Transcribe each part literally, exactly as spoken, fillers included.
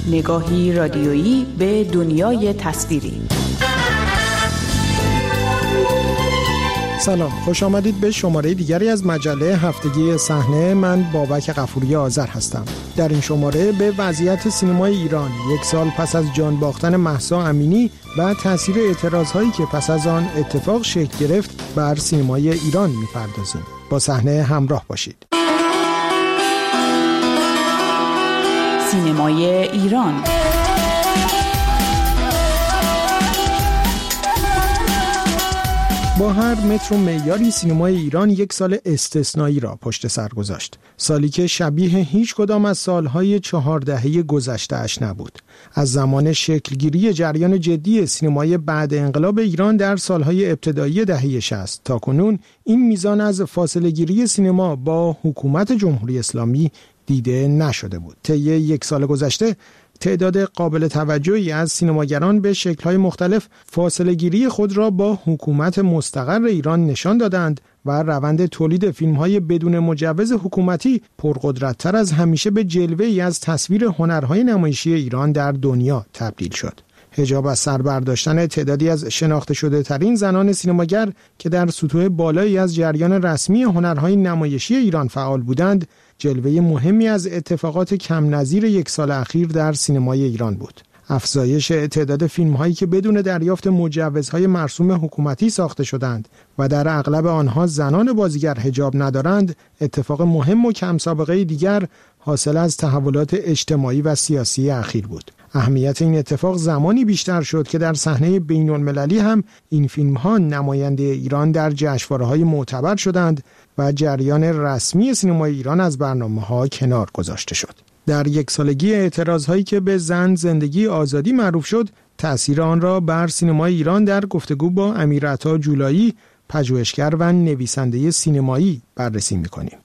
نگاهی رادیویی به دنیای تصویری. سلام، خوش آمدید به شماره دیگری از مجله هفتگی صحنه. من بابک غفوری آذر هستم. در این شماره به وضعیت سینمای ایران یک سال پس از جان باختن مهسا امینی و تاثیر اعتراضهایی که پس از آن اتفاق شکل گرفت بر سینمای ایران می‌پردازیم. با صحنه همراه باشید. سینمای ایران. با هر متر و معیاری سینمای ایران یک سال استثنایی را پشت سر گذاشت. سالی که شبیه هیچ کدام از سالهای چهار دهه گذشته اش نبود. از زمان شکلگیری جریان جدی سینمای بعد انقلاب ایران در سالهای ابتدایی دهه شصت تا کنون این میزان از فاصله گیری سینما با حکومت جمهوری اسلامی دیده نشده بود. طی یک سال گذشته تعداد قابل توجهی از سینماگران به شکل‌های مختلف فاصله‌گیری خود را با حکومت مستقر ایران نشان دادند و روند تولید فیلم‌های بدون مجوز حکومتی پرقدرت‌تر از همیشه به جلوه‌ای از تصویر هنرهای نمایشی ایران در دنیا تبدیل شد. حجاب از سر برداشتن تعدادی از شناخته شده ترین زنان سینماگر که در سطوح بالایی از جریان رسمی هنرهای نمایشی ایران فعال بودند، جلوه مهمی از اتفاقات کم نظیر یک سال اخیر در سینمای ایران بود. افزایش تعداد فیلم‌هایی که بدون دریافت مجوزهای مرسوم حکومتی ساخته شدند و در اغلب آنها زنان بازیگر حجاب ندارند، اتفاق مهم و کم سابقه دیگر حاصل از تحولات اجتماعی و سیاسی اخیر بود. اهمیت این اتفاق زمانی بیشتر شد که در صحنه بین‌المللی هم این فیلم‌ها نماینده ایران در جشنواره‌های معتبر شدند و جریان رسمی سینمای ایران از برنامه‌ها کنار گذاشته شد. در یک سالگی اعتراضهایی که به زن، زندگی، آزادی معروف شد، تأثیر آن را بر سینمای ایران در گفتگو با امیرعطا جولایی، پژوهشگر و نویسنده سینمایی بررسی می‌کنیم.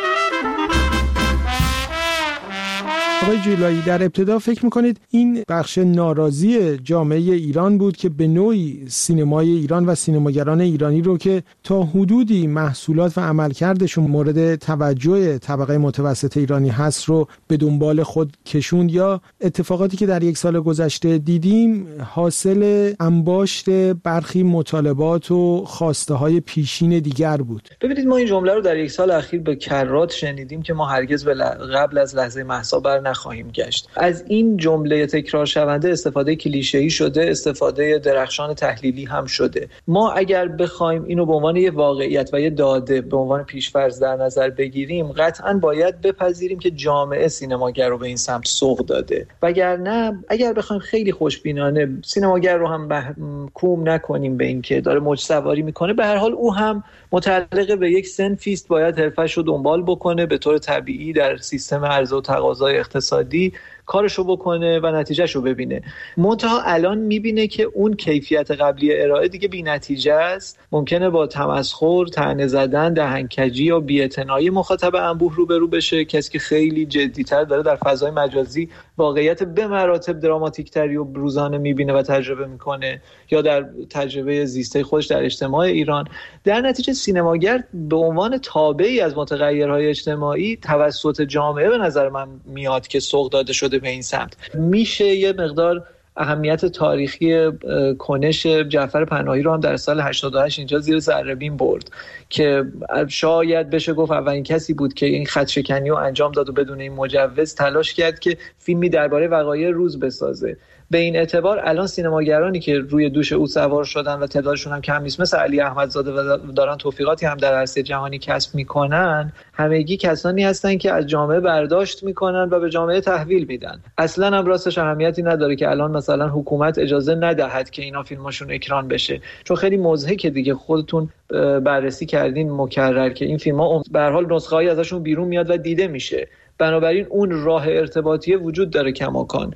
آقای جولایی، در ابتدا فکر میکنید این بخش ناراضی جامعه ایران بود که به نوعی سینمای ایران و سینماگران ایرانی رو که تا حدودی محصولات و عملکردشون مورد توجه طبقه متوسط ایرانی هست رو به دنبال خود کشوند، یا اتفاقاتی که در یک سال گذشته دیدیم حاصل انباشت برخی مطالبات و خواسته های پیشین دیگر بود؟ ببینید، ما این جمله رو در یک سال اخیر به کرات شنیدیم که ما هرگز به قبل از لحظه مهسا بر نخواهیم گشت. از این جمله تکرار شونده استفاده کلیشه‌ای شده، استفاده درخشان تحلیلی هم شده. ما اگر بخوایم اینو به عنوان یه واقعیت و یه داده به عنوان پیش‌فرض در نظر بگیریم، قطعاً باید بپذیریم که جامعه سینماگر رو به این سمت سوق داده. وگرنه اگر بخوایم خیلی خوشبینانه سینماگر رو هم محکوم نکنیم به این که داره موج سواری میکنه، به هر حال او هم متعلق به یک صنفی است، باید حرفش رو دنبال بکنه، به طور طبیعی در سیستم عرضه و تقاضای اقتصادی کارشو بکنه و نتیجهشو ببینه. منتها الان میبینه که اون کیفیت قبلی ارائه دیگه بی نتیجه است. ممکنه با تمسخر، طعنه زدن، دهنکجی یا بی‌اعتنایی مخاطب انبوه روبرو بشه، کسی که خیلی جدی‌تر داره در فضای مجازی واقعیت به مراتب دراماتیک‌تری و روزانه میبینه و تجربه میکنه، یا در تجربه زیسته خودش در اجتماع ایران. در نتیجه سینماگر به عنوان تابعی از متغیرهای اجتماعی توسط جامعه به نظر من میاد که سوق داده شده به این سمت. میشه یه مقدار اهمیت تاریخی کنش جعفر پناهی رو هم در سال هشتاد و هشت اینجا زیر ذره‌بین برد که شاید بشه گفت اولین کسی بود که این خط‌شکنی رو انجام داد و بدون این مجوز تلاش کرد که فیلمی درباره وقایع روز بسازه. به این اعتبار الان سینماگرانی که روی دوش او سوار شدن و تعدادشون هم کم نیست، مثل علی احمدزاده و دارن توفیقاتی هم در عرصه جهانی کسب میکنن، همگی کسانی هستن که از جامعه برداشت میکنن و به جامعه تحویل میدن. اصلا هم راستش اهمیتی نداره که الان مثلا حکومت اجازه ندهد که اینا فیلماشون اکران بشه، چون خیلی مضحکه دیگه. خودتون بررسی کردین مکرر که این فیلم‌ها به هر حال نسخه‌ای ازشون بیرون میاد و دیده میشه. بنابراین اون راه ارتباطی وجود داره کماکان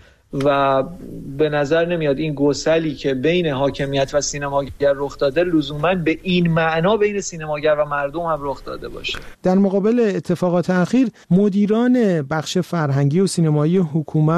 و به نظر نمیاد این گسلی که بین حاکمیت و سینماگر رخ داده لزوما به این معنا بین سینماگر و مردم هم رخ داده باشه. در مقابل اتفاقات اخیر، مدیران بخش فرهنگی و سینمایی حکومت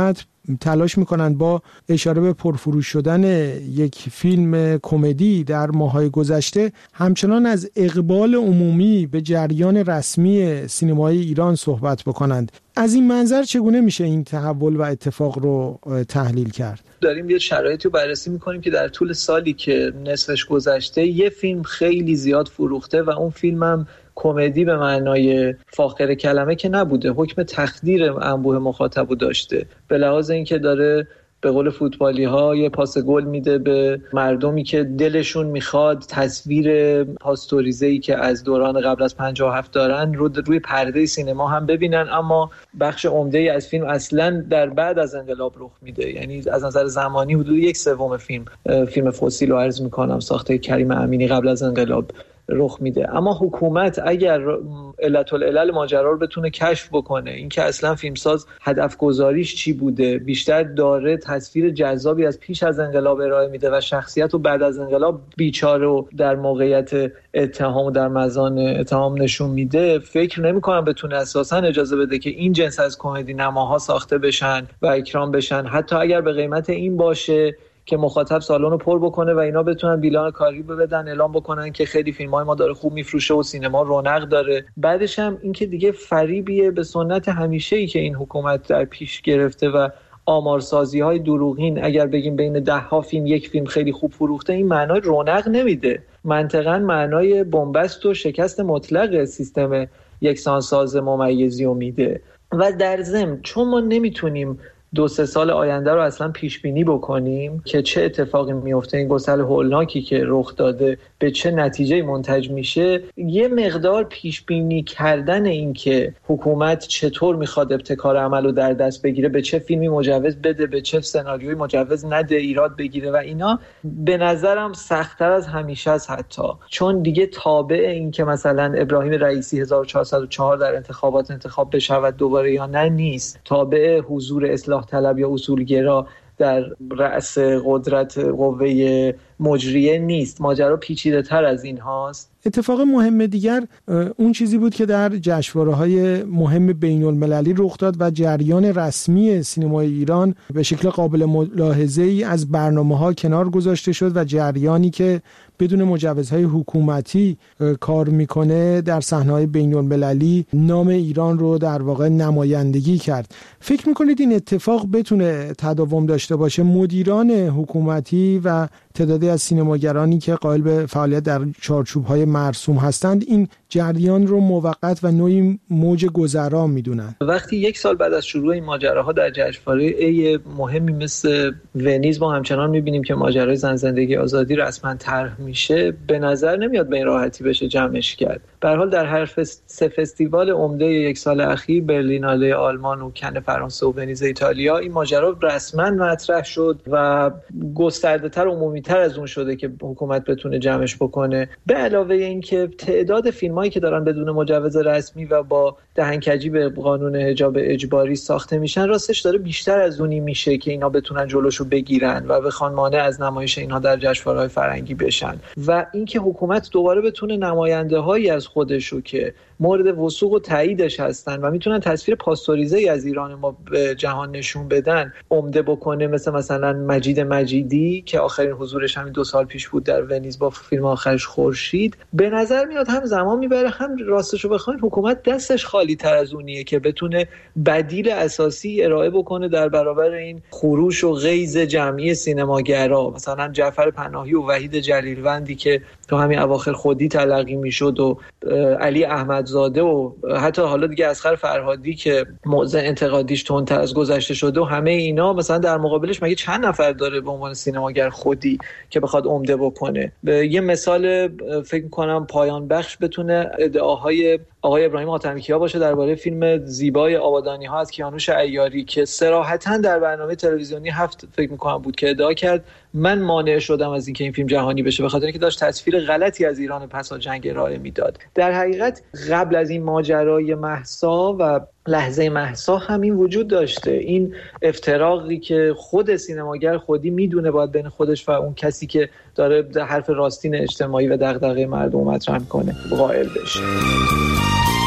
تلاش میکنن با اشاره به پرفروش شدن یک فیلم کمدی در ماهای گذشته همچنان از اقبال عمومی به جریان رسمی سینمای ایران صحبت بکنند. از این منظر چگونه میشه این تحول و اتفاق رو تحلیل کرد؟ داریم یه شرایطی رو بررسی میکنیم که در طول سالی که نصفش گذشته یه فیلم خیلی زیاد فروخته و اون فیلمم کمدی به معنای فاخر کلمه که نبوده، حکم تخدیر انبوه مخاطبو داشته، به لحاظ اینکه داره به قول فوتبالی ها یه پاس گل میده به مردمی که دلشون میخواد تصویر پاستوریزه‌ای که از دوران قبل از پنجاه و هفت دارن رو روی پرده سینما هم ببینن، اما بخش عمده‌ای از فیلم اصلا در بعد از انقلاب رخ میده. یعنی از نظر زمانی حدود یک سوم فیلم فیلم فسیل رو عرض میکنم ساخته کریم امینی قبل از انقلاب رخ میده. اما حکومت اگر علت العلل ماجرا رو بتونه کشف بکنه، اینکه اصلا فیلمساز هدف گذاریش چی بوده، بیشتر داره تصویر جذابی از پیش از انقلاب ارائه میده و شخصیت رو بعد از انقلاب بیچاره رو در موقعیت اتهام و در مزان اتهام نشون میده، فکر نمی‌کنم بتونه اساسا اجازه بده که این جنس از کمدی نماها ساخته بشن و اکرام بشن، حتی اگر به قیمت این باشه که مخاطب سالن رو پر بکنه و اینا بتونن بیلان کاری بدن، اعلام بکنن که خیلی فیلم‌های ما داره خوب میفروشه و سینما رونق داره. بعدش هم این که دیگه فریبیه به سنت همیشه‌ای که این حکومت در پیش گرفته و آمارسازی‌های دروغین. اگر بگیم بین ده ها فیلم یک فیلم خیلی خوب فروخته، این معنای رونق نمیده، منطقاً معنای بنبست و شکست مطلق سیستم یکسانساز ممیزی رو میده. و در ضمن چون ما نمیتونیم دو سه سال آینده رو اصلا پیش بینی بکنیم که چه اتفاقی میفته، این گسل هولناکی که رخ داده به چه نتیجه منتج میشه، یه مقدار پیش بینی کردن این که حکومت چطور میخواد ابتکار عمل رو در دست بگیره، به چه فیلمی مجوز بده، به چه سناریویی مجوز نده، ایراد بگیره و اینا، به نظرم سخت‌تر از همیشه است، حتی چون دیگه تابع این که مثلا ابراهیم رئیسی هزار و چهارصد و چهار در انتخابات انتخاب بشود دوباره یا نه نیست، تابع حضور اصلاح طلب یا اصولگرا در رأس قدرت قوه مجریه نیست. ماجرا پیچیده تر از این هاست. اتفاق مهم دیگر اون چیزی بود که در جشنواره‌های مهم بین المللی رخ داد و جریان رسمی سینمای ایران به شکل قابل ملاحظه‌ای از برنامه‌ها کنار گذاشته شد و جریانی که بدون مجوزهای حکومتی کار میکنه در صحنه‌های بین المللی نام ایران رو در واقع نمایندگی کرد. فکر میکنید این اتفاق بتونه تداوم داشته باشه؟ مدیران حکومتی و تعدادی از سینماگرانی که قائل به فعالیت در چارچوب‌های مرسوم هستند این جریان رو موقت و نوعی موج گذرا میدونن. وقتی یک سال بعد از شروع این ماجراها در جشنواره مهمی مثل ونیز ما همچنان میبینیم که ماجرای زن زندگی آزادی رسما طرح میشه، به نظر نمیاد به این راحتی بشه جمعش کرد. به هر حال در هر سه فستیوال عمده یک سال اخیر، برلیناله آلمان و کن فرانسه و ونیز ایتالیا، این ماجرا رسما مطرح شد و گسترده‌تر و عمومی‌تر از اون شده که حکومت بتونه جمعش بکنه. به علاوه این که تعداد فیلمایی که دارن بدون مجوز رسمی و با دهنکجی به قانون حجاب اجباری ساخته میشن، راستش داره بیشتر از اونی میشه که اینا بتونن جلوشو بگیرن و بخوان مانع از نمایش اینها در جشنواره‌های فرنگی بشن. و اینکه حکومت دوباره بتونه نماینده‌هایی از خودشو که مورد وثوق و تاییدش هستن و میتونن تصویر پاستوریزه‌ای از ایران ما به جهان نشون بدن عمده بکنه، مثل مثلا مجید مجیدی که آخرین حضورش همین دو سال پیش بود در ونیز با فیلم آخرش خورشید. به نظر میاد هم زمان میبره، هم راستشو بخواید حکومت دستش خالی تر از اونیه که بتونه بدیل اساسی ارائه بکنه در برابر این خروش و غیظ جمعی سینماگرا. مثلا جعفر پناهی و وحید جلیلوندی که تو همین اواخر خودی تلقی میشد و علی احمدزاده و حتی حالا دیگه اصغر فرهادی که موضع انتقادیش تندتر از گذشته شده و همه اینا، مثلا در مقابلش مگه چند نفر داره به عنوان سینماگر خودی که بخواد عمده بکنه؟ یه مثال فکر می‌کنم پایان بخش بتونه ادعاهای آقای ابراهیم حاتمی‌کیا باشه درباره فیلم زیبای آبادانی‌ها از کیانوش عیاری که صراحتاً در برنامه تلویزیونی هفت فکر می‌کنم بود که ادعا کرد من مانع شدم از اینکه این فیلم جهانی بشه به خاطر اینکه داشت تصویر غلطی از ایران پس از جنگ ارائه میداد. در حقیقت قبل از این ماجرای مهسا و لحظه مهسا همین وجود داشته، این افتراقی که خود سینماگر خودی میدونه باید بین خودش و اون کسی که داره حرف راستین اجتماعی و دغدغه مردم مطرح میکنه قائل بشه.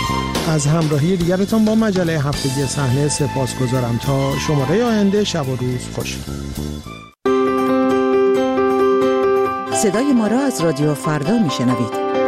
از همراهی دیگرتان با مجله هفتگی صحنه سپاسگزارم. تا شماره آینده، شب و روز خوش. صدای ما را از رادیو فردا میشنوید.